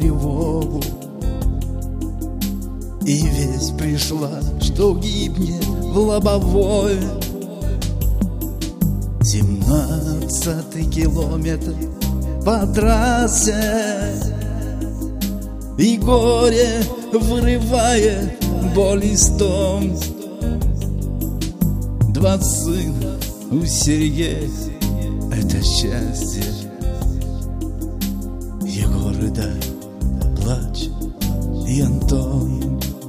тревогу, и весть пришла, что гибнет в лобовое. 17-й километр по трассе, и горе вырывает боль из дом. 2 сына у Сергея — это счастье. Егор, рыдай, плачь, и Антон.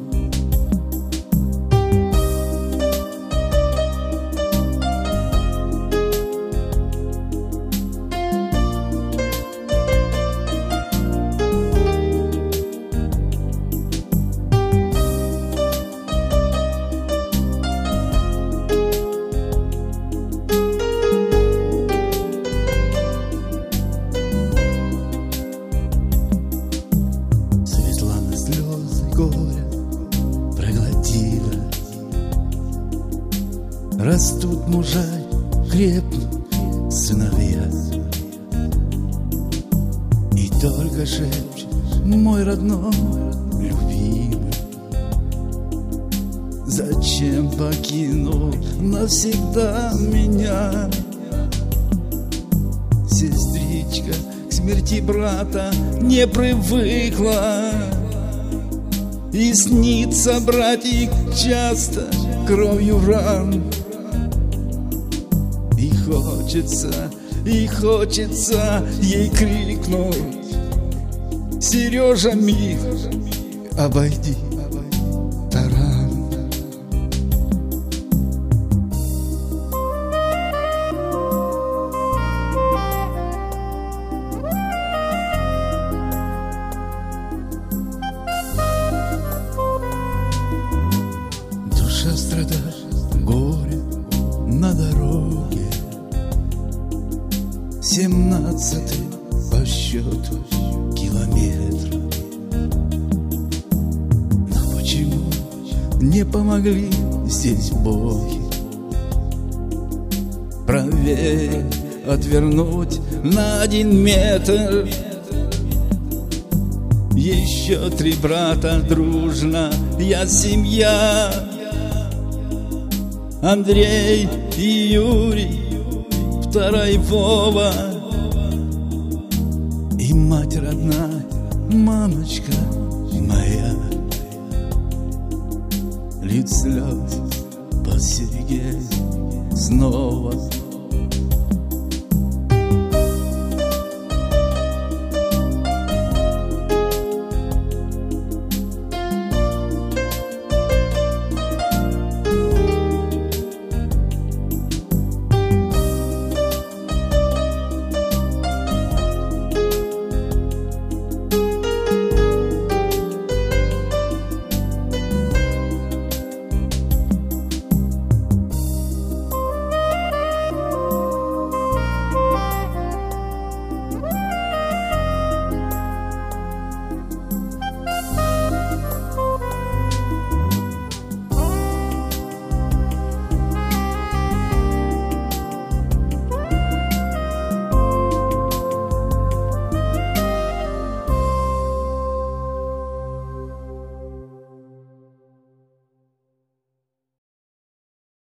Слезы горя проглотила. Растут мужа, крепнут сыновья, и только шепчет мой родной, любимый: зачем покинул навсегда меня? Сестричка к смерти брата не привыкла, и снится братик часто кровью ран. И хочется ей крикнуть: Сережа, мир, обойди таран. Душа страдает, горе на дороге. 17-й по счету километр. Но почему не помогли здесь боги? Правее отвернуть на 1 метр. Еще 3 брата дружно, я семья. Андрей и Юрий, 2-й Вова, и мать родная, мамочка моя. Льют слезы по Сергею снова.